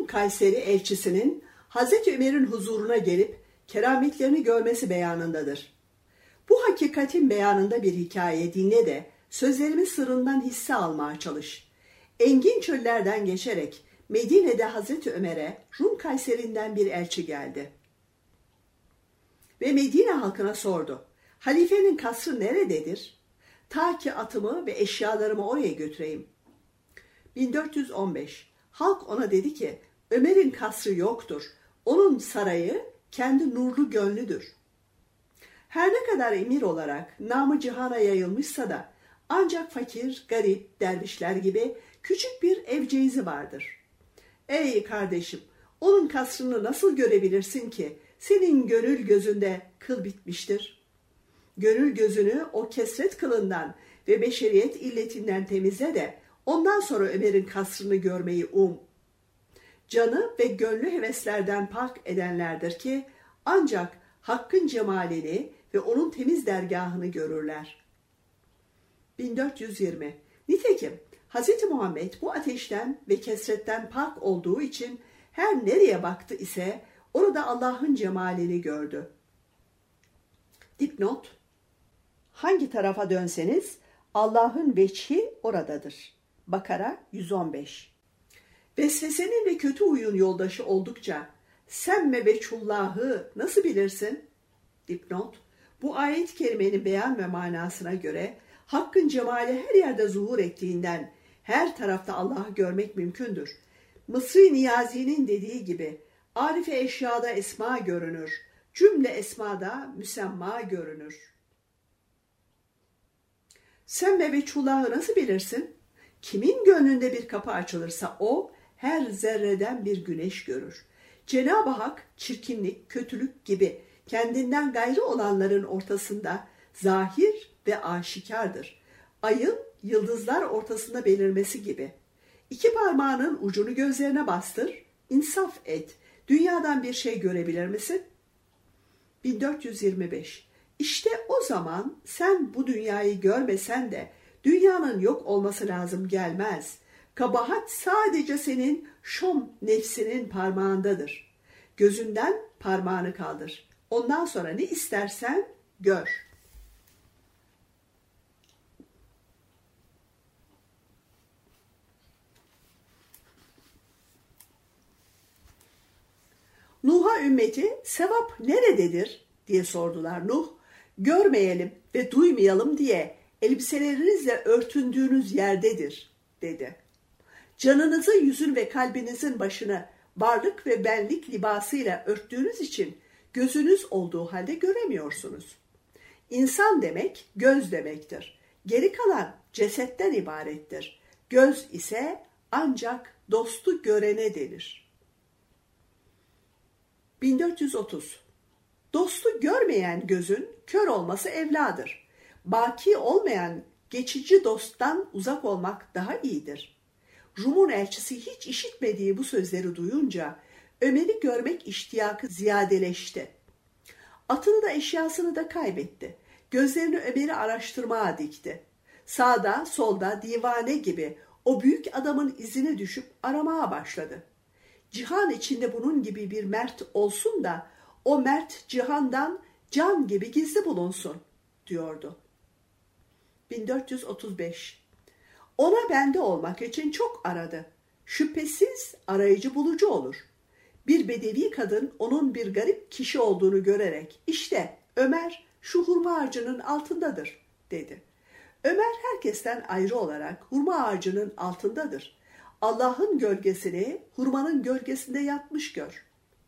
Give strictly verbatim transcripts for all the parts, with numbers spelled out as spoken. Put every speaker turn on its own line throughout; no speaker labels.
Rum Kayseri elçisinin Hazreti Ömer'in huzuruna gelip kerametlerini görmesi beyanındadır. Bu hakikatin beyanında bir hikaye dinle de sözlerimin sırrından hisse almaya çalış. Engin çöllerden geçerek Medine'de Hazreti Ömer'e Rum Kayseri'nden bir elçi geldi. Ve Medine halkına sordu. Halifenin kasrı nerededir? Ta ki atımı ve eşyalarımı oraya götüreyim. bin dört yüz on beş. Halk ona dedi ki, Ömer'in kasrı yoktur. Onun sarayı kendi nurlu gönlüdür. Her ne kadar emir olarak namı cihana yayılmışsa da ancak fakir, garip, dervişler gibi küçük bir evceizi vardır. Ey kardeşim, onun kasrını nasıl görebilirsin ki senin gönül gözünde kıl bitmiştir? Gönül gözünü o kesret kılından ve beşeriyet illetinden temizle de ondan sonra Ömer'in kasrını görmeyi um. Canı ve gönlü heveslerden pak edenlerdir ki ancak Hakk'ın cemalini ve onun temiz dergahını görürler. bin dört yüz yirmi. Nitekim Hz. Muhammed bu ateşten ve kesretten pak olduğu için her nereye baktı ise orada Allah'ın cemalini gördü. Dipnot: hangi tarafa dönseniz Allah'ın veçhi oradadır. Bakara yüz on beş. Vesvesenin ve kötü huyun yoldaşı oldukça semme veçhullahı nasıl bilirsin? Dipnot: bu ayet-i kerimenin beyan ve manasına göre Hakk'ın cemali her yerde zuhur ettiğinden her tarafta Allah'ı görmek mümkündür. Mısri Niyazi'nin dediği gibi Arife eşyada esma görünür, cümle esmada müsemma görünür. Semme veçhullahı nasıl bilirsin? Kimin gönlünde bir kapı açılırsa o her zerreden bir güneş görür. Cenab-ı Hak çirkinlik, kötülük gibi kendinden gayrı olanların ortasında zahir ve aşikardır. Ayın yıldızlar ortasında belirmesi gibi. İki parmağının ucunu gözlerine bastır, insaf et. Dünyadan bir şey görebilir misin? bin dört yüz yirmi beş. İşte o zaman sen bu dünyayı görmesen de dünyanın yok olması lazım gelmez. Kabahat sadece senin şom nefsinin parmağındadır. Gözünden parmağını kaldır. Ondan sonra ne istersen gör. Nuh'a ümmeti sevap nerededir diye sordular. Nuh, görmeyelim ve duymayalım diye elbiselerinizle örtündüğünüz yerdedir dedi. Canınızın, yüzün ve kalbinizin başını varlık ve benlik libasıyla örttüğünüz için gözünüz olduğu halde göremiyorsunuz. İnsan demek göz demektir. Geri kalan cesetten ibarettir. Göz ise ancak dostu görene denir. bin dört yüz otuz. Dostu görmeyen gözün kör olması evladır. Baki olmayan geçici dosttan uzak olmak daha iyidir. Rum'un elçisi hiç işitmediği bu sözleri duyunca Ömer'i görmek iştiyakı ziyadeleşti. Atını da eşyasını da kaybetti. Gözlerini Ömer'i araştırmaya dikti. Sağda solda divane gibi o büyük adamın izine düşüp aramaya başladı. Cihan içinde bunun gibi bir mert olsun da o mert cihandan can gibi gizli bulunsun diyordu. bin dört yüz otuz beş. Ona bende olmak için çok aradı. Şüphesiz arayıcı bulucu olur. Bir bedevi kadın onun bir garip kişi olduğunu görerek işte Ömer şu hurma ağacının altındadır dedi. Ömer herkesten ayrı olarak hurma ağacının altındadır. Allah'ın gölgesini hurmanın gölgesinde yatmış gör.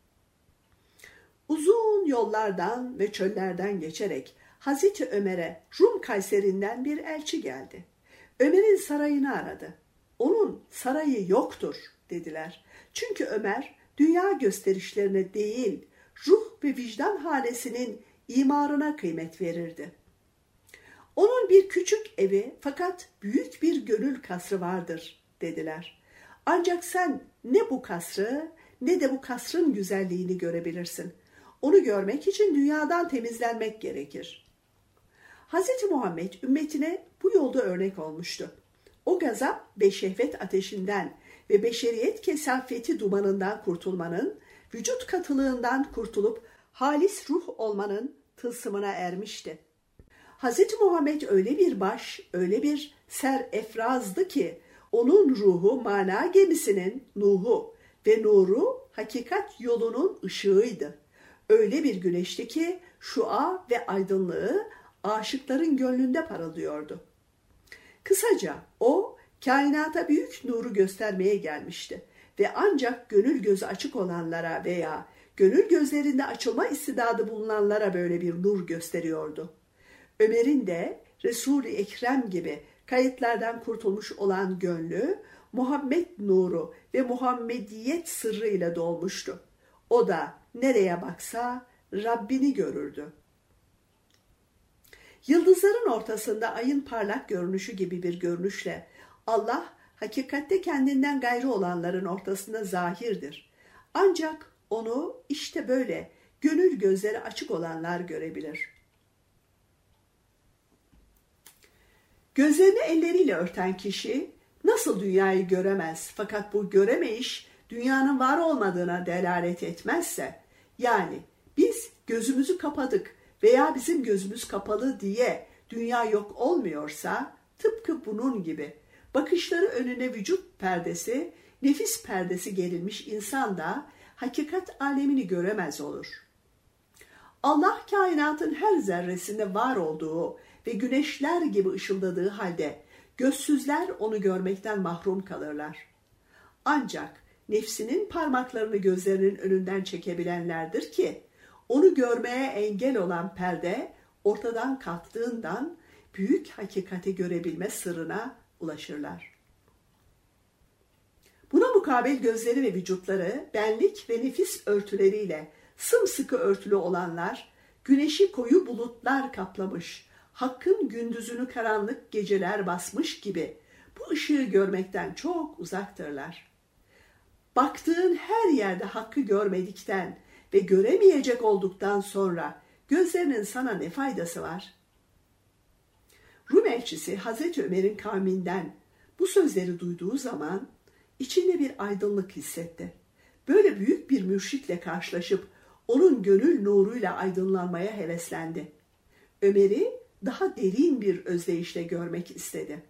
Uzun yollardan ve çöllerden geçerek Hazreti Ömer'e Rum Kayseri'nden bir elçi geldi. Ömer'in sarayını aradı. Onun sarayı yoktur dediler. Çünkü Ömer dünya gösterişlerine değil, ruh ve vicdan hanesinin imarına kıymet verirdi. Onun bir küçük evi fakat büyük bir gönül kasrı vardır dediler. Ancak sen ne bu kasrı ne de bu kasrın güzelliğini görebilirsin. Onu görmek için dünyadan temizlenmek gerekir. Hazreti Muhammed ümmetine bu yolda örnek olmuştu. O gazap ve şehvet ateşinden ve beşeriyet kesafeti dumanından kurtulmanın, vücut katılığından kurtulup halis ruh olmanın tılsımına ermişti. Hazreti Muhammed öyle bir baş, öyle bir serefrazdı ki onun ruhu mana gemisinin Nuh'u ve nuru hakikat yolunun ışığıydı. Öyle bir güneşti ki şua ve aydınlığı aşıkların gönlünde parıldıyordu. Kısaca o kainata büyük nuru göstermeye gelmişti ve ancak gönül gözü açık olanlara veya gönül gözlerinde açılma istidadı bulunanlara böyle bir nur gösteriyordu. Ömer'in de Resul-i Ekrem gibi kayıtlardan kurtulmuş olan gönlü Muhammed nuru ve Muhammediyet sırrıyla dolmuştu. O da nereye baksa Rabbini görürdü. Yıldızların ortasında ayın parlak görünüşü gibi bir görünüşle Allah hakikatte kendinden gayrı olanların ortasında zahirdir. Ancak onu işte böyle gönül gözleri açık olanlar görebilir. Gözlerini elleriyle örten kişi nasıl dünyayı göremez fakat bu göremeyiş dünyanın var olmadığına delalet etmezse, yani biz gözümüzü kapadık veya bizim gözümüz kapalı diye dünya yok olmuyorsa, tıpkı bunun gibi bakışları önüne vücut perdesi, nefis perdesi gerilmiş insan da hakikat alemini göremez olur. Allah kainatın her zerresinde var olduğu ve güneşler gibi ışıldadığı halde gözsüzler onu görmekten mahrum kalırlar. Ancak nefsinin parmaklarını gözlerinin önünden çekebilenlerdir ki onu görmeye engel olan perde ortadan kalktığından büyük hakikati görebilme sırrına ulaşırlar. Buna mukabil gözleri ve vücutları benlik ve nefis örtüleriyle sımsıkı örtülü olanlar, güneşi koyu bulutlar kaplamış, hakkın gündüzünü karanlık geceler basmış gibi bu ışığı görmekten çok uzaktırlar. Baktığın her yerde hakkı görmedikten ve göremeyecek olduktan sonra gözlerinin sana ne faydası var? Rum elçisi Hazreti Ömer'in kavminden bu sözleri duyduğu zaman içinde bir aydınlık hissetti. Böyle büyük bir mürşitle karşılaşıp onun gönül nuruyla aydınlanmaya heveslendi. Ömer'i daha derin bir özdeyişle görmek istedi.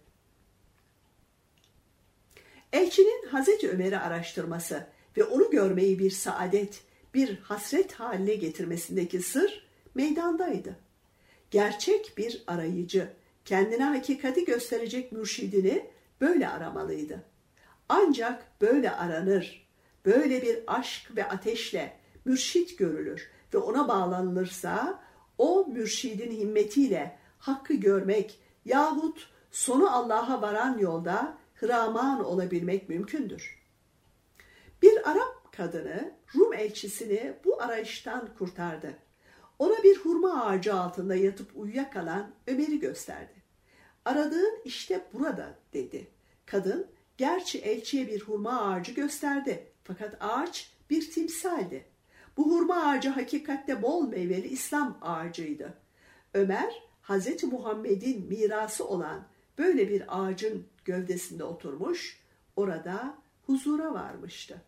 Elçinin Hazreti Ömer'i araştırması ve onu görmeyi bir saadet, bir hasret haline getirmesindeki sır meydandaydı. Gerçek bir arayıcı, kendine hakikati gösterecek mürşidini böyle aramalıydı. Ancak böyle aranır, böyle bir aşk ve ateşle mürşit görülür ve ona bağlanılırsa o mürşidin himmetiyle hakkı görmek yahut sonu Allah'a varan yolda hıraman olabilmek mümkündür. Bir Arap kadını Rum elçisini bu arayıştan kurtardı. Ona bir hurma ağacı altında yatıp uyuyakalan Ömer'i gösterdi. Aradığın işte burada dedi. Kadın gerçi elçiye bir hurma ağacı gösterdi fakat ağaç bir timsaldi. Bu hurma ağacı hakikatte bol meyveli İslam ağacıydı. Ömer Hazreti Muhammed'in mirası olan böyle bir ağacın gövdesinde oturmuş, orada huzura varmıştı.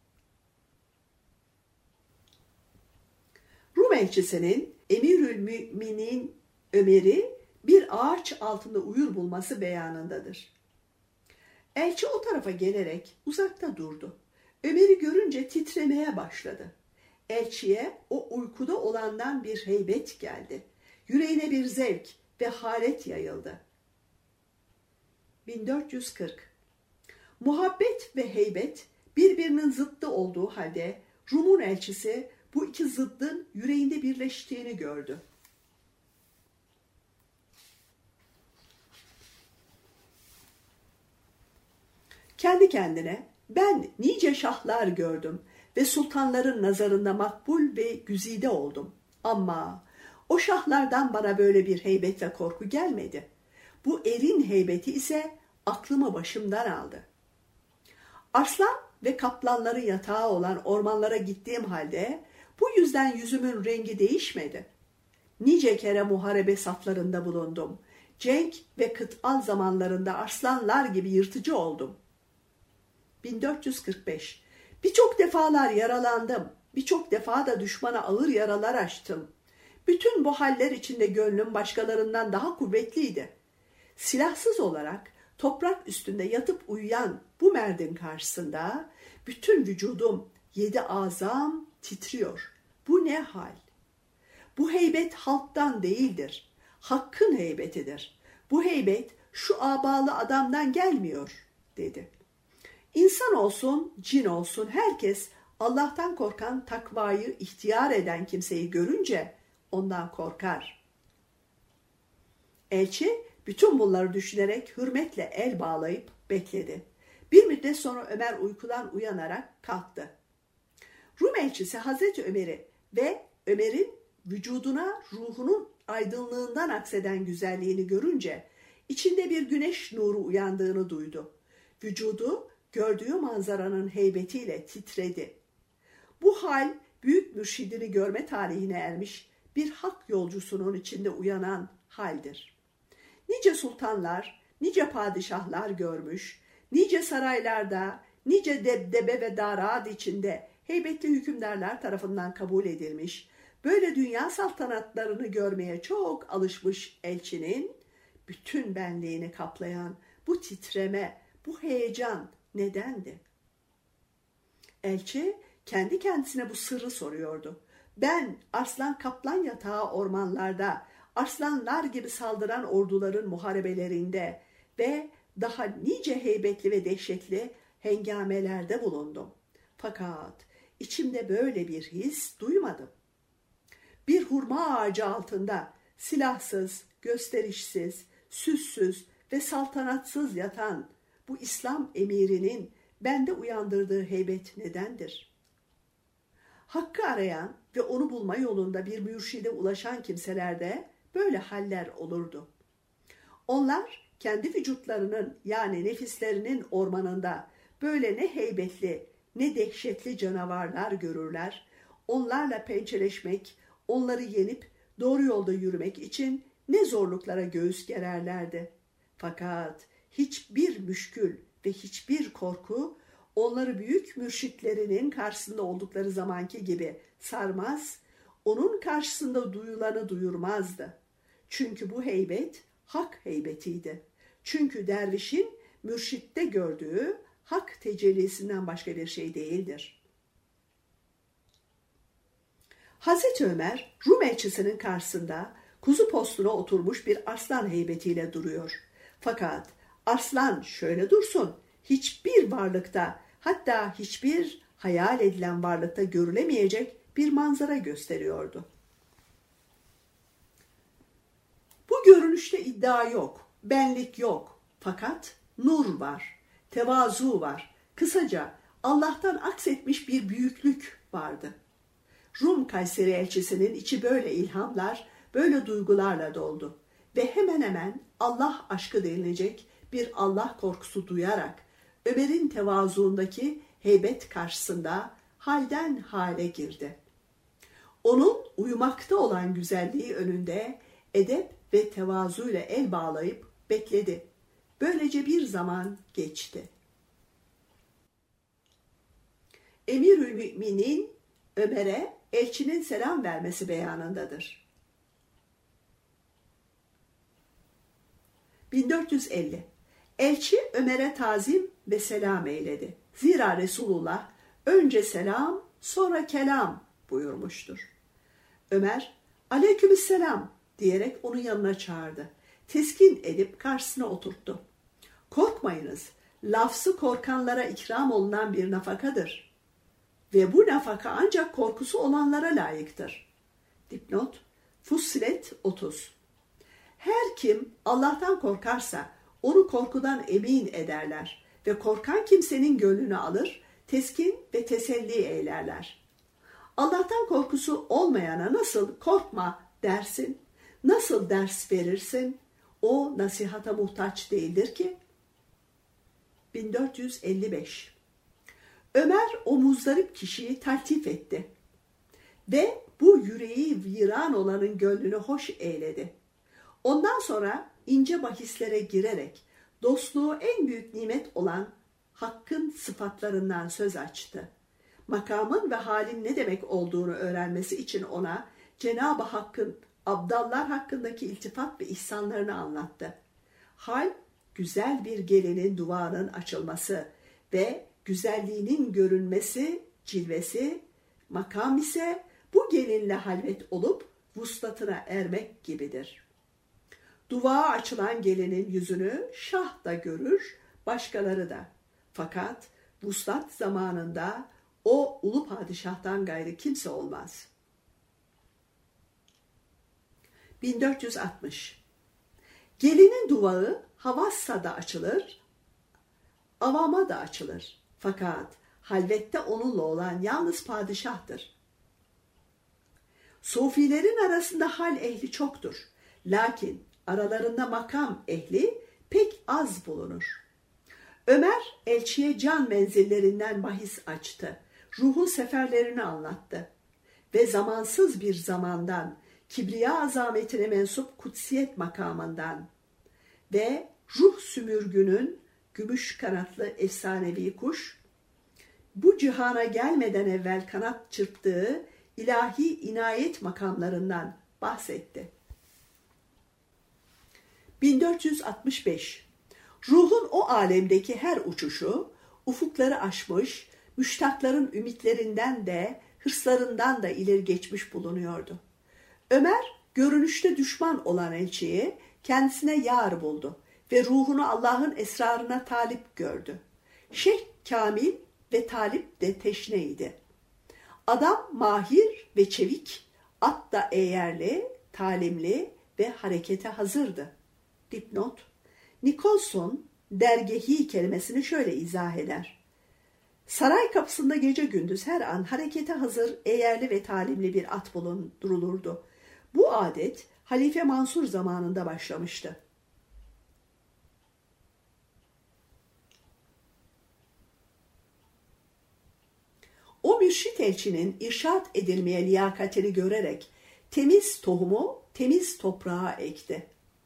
Rum elçisinin Emirül Müminin Ömer'i bir ağaç altında uyur bulması beyanındadır. Elçi o tarafa gelerek uzakta durdu. Ömer'i görünce titremeye başladı. Elçiye o uykuda olandan bir heybet geldi. Yüreğine bir zevk ve halet yayıldı. bin dört yüz kırk Muhabbet ve heybet birbirinin zıttı olduğu halde Rum'un elçisi bu iki zıddın yüreğinde birleştiğini gördü. Kendi kendine ben nice şahlar gördüm ve sultanların nazarında makbul ve güzide oldum. Ama o şahlardan bana böyle bir heybet ve korku gelmedi. Bu erin heybeti ise aklımı başımdan aldı. Arslan ve kaplanların yatağı olan ormanlara gittiğim halde bu yüzden yüzümün rengi değişmedi. Nice kere muharebe saflarında bulundum. Cenk ve kıtal zamanlarında arslanlar gibi yırtıcı oldum. bin dört yüz kırk beş. Birçok defalar yaralandım. Birçok defa da düşmana ağır yaralar açtım. Bütün bu haller içinde gönlüm başkalarından daha kuvvetliydi. Silahsız olarak toprak üstünde yatıp uyuyan bu merdin karşısında bütün vücudum, yedi azam titriyor. Bu ne hal? Bu heybet halktan değildir. Hakkın heybetidir. Bu heybet şu abalı adamdan gelmiyor, dedi. İnsan olsun, cin olsun herkes Allah'tan korkan, takvayı ihtiyar eden kimseyi görünce ondan korkar. Elçi bütün bunları düşünerek hürmetle el bağlayıp bekledi. Bir müddet sonra Ömer uykudan uyanarak kalktı. Rum elçisi Hazreti Ömer'i ve Ömer'in vücuduna ruhunun aydınlığından akseden güzelliğini görünce içinde bir güneş nuru uyandığını duydu. Vücudu gördüğü manzaranın heybetiyle titredi. Bu hal büyük mürşidini görme talihine ermiş bir hak yolcusunun içinde uyanan haldir. Nice sultanlar, nice padişahlar görmüş, nice saraylarda, nice debdebe ve darat içinde heybetli hükümdarlar tarafından kabul edilmiş, böyle dünya saltanatlarını görmeye çok alışmış elçinin, bütün benliğini kaplayan bu titreme, bu heyecan nedendi? Elçi kendi kendisine bu sırrı soruyordu. Ben arslan kaplan yatağı ormanlarda, arslanlar gibi saldıran orduların muharebelerinde ve daha nice heybetli ve dehşetli hengamelerde bulundum. Fakat içimde böyle bir his duymadım. Bir hurma ağacı altında silahsız, gösterişsiz, süssüz ve saltanatsız yatan bu İslam emirinin bende uyandırdığı heybet nedendir? Hakkı arayan ve onu bulma yolunda bir mürşide ulaşan kimselerde böyle haller olurdu. Onlar kendi vücutlarının yani nefislerinin ormanında böyle ne heybetli ne dehşetli canavarlar görürler. Onlarla pençeleşmek, onları yenip doğru yolda yürümek için ne zorluklara göğüs gererlerdi. Fakat hiçbir müşkül ve hiçbir korku onları büyük mürşitlerinin karşısında oldukları zamanki gibi sarmaz, onun karşısında duyulanı duyurmazdı. Çünkü bu heybet hak heybetiydi. Çünkü dervişin mürşitte gördüğü hak tecellisinden başka bir şey değildir. Hazreti Ömer, Rum elçisinin karşısında kuzu postuna oturmuş bir arslan heybetiyle duruyor. Fakat arslan şöyle dursun, hiçbir varlıkta, hatta hiçbir hayal edilen varlıkta görülemeyecek bir manzara gösteriyordu. Bu görünüşte iddia yok, benlik yok. Fakat nur var, tevazu var. Kısaca Allah'tan aksetmiş bir büyüklük vardı. Rum Kayseri elçisinin içi böyle ilhamlar, böyle duygularla doldu. Ve hemen hemen Allah aşkı denilecek bir Allah korkusu duyarak Ömer'in tevazuundaki heybet karşısında halden hale girdi. Onun uyumakta olan güzelliği önünde edep ve tevazuyla el bağlayıp bekledi. Böylece bir zaman geçti. Emirülmüminin Ömer'e elçinin selam vermesi beyanındadır. bin dört yüz elli. Elçi Ömer'e tazim ve selam eyledi. Zira Resulullah önce selam sonra kelam buyurmuştur. Ömer aleykümselam diyerek onu yanına çağırdı. Teskin edip karşısına oturttu. Korkmayınız, lafzı korkanlara ikram olunan bir nafakadır. Ve bu nafaka ancak korkusu olanlara layıktır. Dipnot Fussilet otuz. Her kim Allah'tan korkarsa onu korkudan emin ederler ve korkan kimsenin gönlünü alır, teskin ve teselli eylerler. Allah'tan korkusu olmayana nasıl korkma dersin, nasıl ders verirsin, o nasihata muhtaç değildir ki. bin dört yüz elli beş. Ömer o muzdarip kişiyi taltif etti ve bu yüreği viran olanın gönlünü hoş eyledi. Ondan sonra ince bahislere girerek dostluğu en büyük nimet olan Hakk'ın sıfatlarından söz açtı. Makamın ve halin ne demek olduğunu öğrenmesi için ona Cenab-ı Hakk'ın abdallar hakkındaki iltifat ve ihsanlarını anlattı. Hal, güzel bir gelinin duvağının açılması ve güzelliğinin görünmesi, cilvesi, makam ise bu gelinle halvet olup vuslatına ermek gibidir. Duvağa açılan gelinin yüzünü şah da görür, başkaları da. Fakat vuslat zamanında o ulu padişahtan gayrı kimse olmaz. bin dört yüz altmış. Gelinin duvağı havassa da açılır, avama da açılır. Fakat halvette onunla olan yalnız padişahtır. Sufilerin arasında hal ehli çoktur. Lakin aralarında makam ehli pek az bulunur. Ömer elçiye can menzillerinden bahis açtı. Ruhun seferlerini anlattı. Ve zamansız bir zamandan, kibriya azametine mensup kutsiyet makamından ve ruh sümürgünün gümüş kanatlı efsanevi kuş, bu cihana gelmeden evvel kanat çırptığı ilahi inayet makamlarından bahsetti. bin dört yüz altmış beş. Ruhun o alemdeki her uçuşu, ufukları aşmış, müştakların ümitlerinden de, hırslarından da ileri geçmiş bulunuyordu. Ömer, görünüşte düşman olan elçiyi kendisine yar buldu ve ruhunu Allah'ın esrarına talip gördü. Şeyh Kamil ve talip de teşneydi. Adam mahir ve çevik, at da eğerli, talimli ve harekete hazırdı. Dipnot: Nicholson dergehi kelimesini şöyle izah eder. Saray kapısında gece gündüz her an harekete hazır, eğerli ve talimli bir at bulundurulurdu. Bu adet Halife Mansur zamanında başlamıştı. O mürşit elçinin irşat edilmeye liyakatini görerek temiz tohumu temiz toprağa ekti.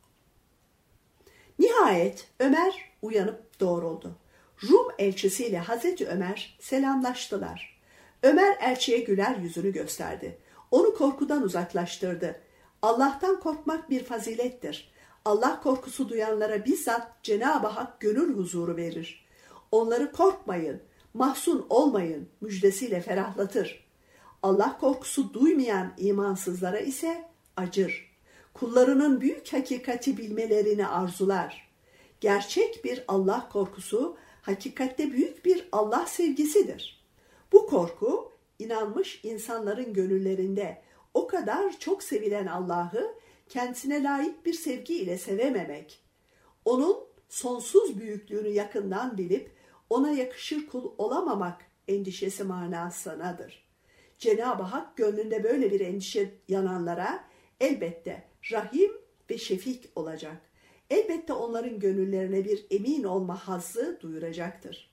Nihayet Ömer uyanıp doğruldu. Rum elçisiyle Hazreti Ömer selamlaştılar. Ömer elçiye güler yüzünü gösterdi. Onu korkudan uzaklaştırdı. Allah'tan korkmak bir fazilettir. Allah korkusu duyanlara bizzat Cenab-ı Hak gönül huzuru verir. Onları korkmayın, mahzun olmayın müjdesiyle ferahlatır. Allah korkusu duymayan imansızlara ise acır. Kullarının büyük hakikati bilmelerini arzular. Gerçek bir Allah korkusu hakikatte büyük bir Allah sevgisidir. Bu korku inanmış insanların gönüllerinde o kadar çok sevilen Allah'ı kendisine layık bir sevgi ile sevememek, onun sonsuz büyüklüğünü yakından bilip ona yakışır kul olamamak endişesi manasınadır. Cenab-ı Hak gönlünde böyle bir endişe yananlara elbette Rahim ve Şefik olacak. Elbette onların gönüllerine bir emin olma hazzı duyuracaktır.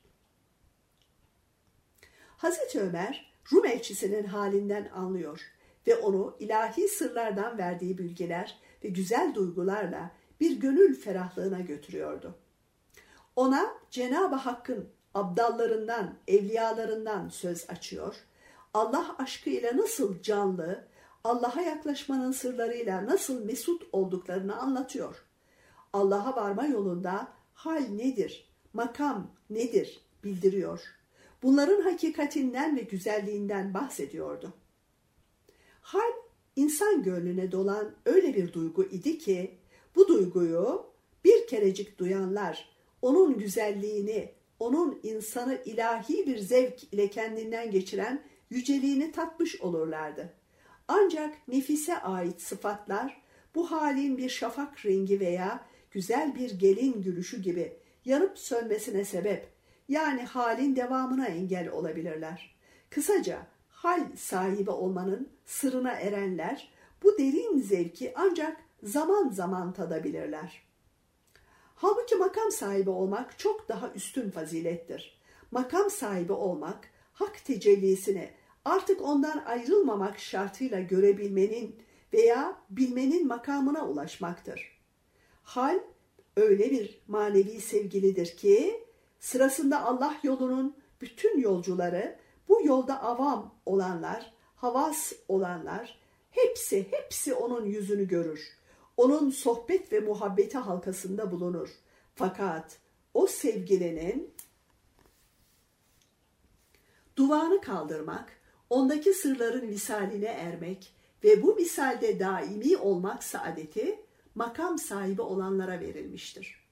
Hazreti Ömer, Rum elçisinin halinden anlıyor ve onu ilahi sırlardan verdiği bilgiler ve güzel duygularla bir gönül ferahlığına götürüyordu. Ona Cenab-ı Hakk'ın abdallarından, evliyalarından söz açıyor, Allah aşkıyla nasıl canlı, Allah'a yaklaşmanın sırlarıyla nasıl mesut olduklarını anlatıyor. Allah'a varma yolunda hal nedir, makam nedir bildiriyor. Bunların hakikatinden ve güzelliğinden bahsediyordu. Hal, insan gönlüne dolan öyle bir duygu idi ki, bu duyguyu bir kerecik duyanlar, onun güzelliğini, onun insanı ilahi bir zevk ile kendinden geçiren yüceliğini tatmış olurlardı. Ancak nefise ait sıfatlar, bu halin bir şafak rengi veya güzel bir gelin gülüşü gibi yanıp sönmesine sebep, yani halin devamına engel olabilirler. Kısaca hal sahibi olmanın sırrına erenler bu derin zevki ancak zaman zaman tadabilirler. Halbuki makam sahibi olmak çok daha üstün fazilettir. Makam sahibi olmak, hak tecellisini artık ondan ayrılmamak şartıyla görebilmenin veya bilmenin makamına ulaşmaktır. Hal öyle bir manevi sevgilidir ki Sırasında Allah yolunun bütün yolcuları, bu yolda avam olanlar, havas olanlar, hepsi hepsi onun yüzünü görür. Onun sohbet ve muhabbeti halkasında bulunur. Fakat o sevgilinin duvağını kaldırmak, ondaki sırların misaline ermek ve bu misalde daimi olmak saadeti makam sahibi olanlara verilmiştir.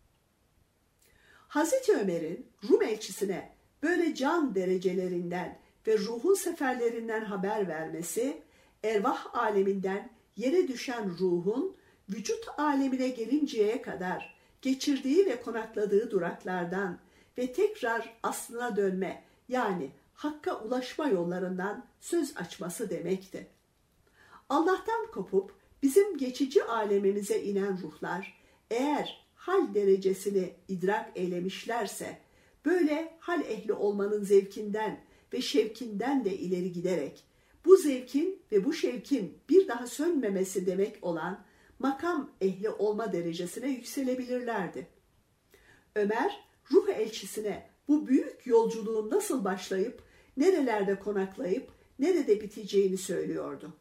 Hazreti Ömer'in Rum elçisine böyle can derecelerinden ve ruhun seferlerinden haber vermesi, ervah aleminden yere düşen ruhun vücut alemine gelinceye kadar geçirdiği ve konakladığı duraklardan ve tekrar aslına dönme, yani hakka ulaşma yollarından söz açması demekti. Allah'tan kopup bizim geçici alemimize inen ruhlar, eğer hal derecesini idrak eylemişlerse, böyle hal ehli olmanın zevkinden ve şevkinden de ileri giderek, bu zevkin ve bu şevkin bir daha sönmemesi demek olan makam ehli olma derecesine yükselebilirlerdi. Ömer, ruh elçisine bu büyük yolculuğun nasıl başlayıp, nerelerde konaklayıp, nerede biteceğini söylüyordu.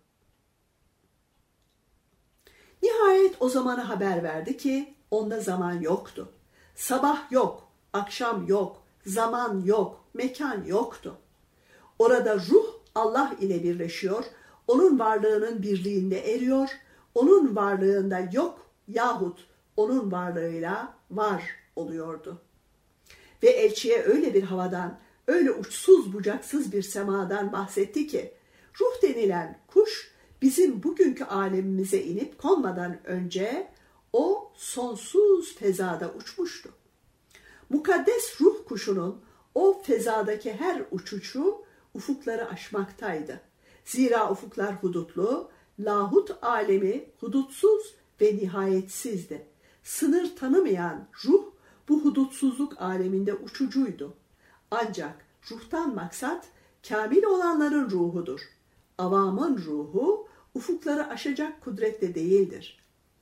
Nihayet o zamana haber verdi ki, onda zaman yoktu. Sabah yok, akşam yok, zaman yok, mekan yoktu. Orada ruh Allah ile birleşiyor, onun varlığının birliğinde eriyor, onun varlığında yok yahut onun varlığıyla var oluyordu. Ve elçiye öyle bir havadan, öyle uçsuz bucaksız bir semadan bahsetti ki, ruh denilen kuş bizim bugünkü alemimize inip konmadan önce o sonsuz fezada uçmuştu. Mukaddes ruh kuşunun o fezadaki her uçuşu ufukları aşmaktaydı. Zira ufuklar hudutlu, lahut alemi hudutsuz ve nihayetsizdi. Sınır tanımayan ruh bu hudutsuzluk aleminde uçucuydu. Ancak ruhtan maksat kamil olanların ruhudur. Avamın ruhu ufukları aşacak kudrette değildir.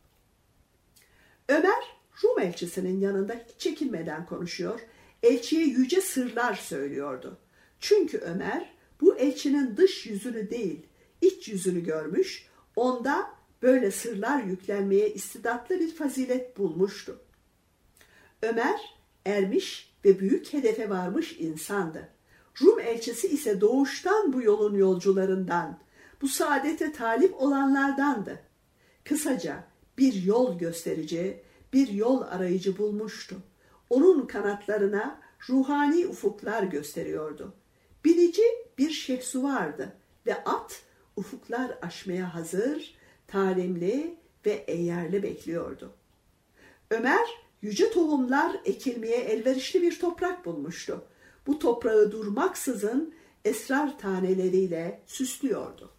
Ömer, Rum elçisinin yanında hiç çekinmeden konuşuyor, elçiye yüce sırlar söylüyordu. Çünkü Ömer bu elçinin dış yüzünü değil, iç yüzünü görmüş, onda böyle sırlar yüklenmeye istidatlı bir fazilet bulmuştu. Ömer ermiş ve büyük hedefe varmış insandı. Rum elçisi ise doğuştan bu yolun yolcularından, bu saadete talip olanlardandı. Kısaca bir yol gösterici, bir yol arayıcı bulmuştu. Onun kanatlarına ruhani ufuklar gösteriyordu. Binici bir şehsuvardı ve at ufuklar aşmaya hazır, talimli ve eyyarlı bekliyordu. Ömer yüce tohumlar ekilmeye elverişli bir toprak bulmuştu. Bu toprağı durmaksızın esrar taneleriyle süslüyordu.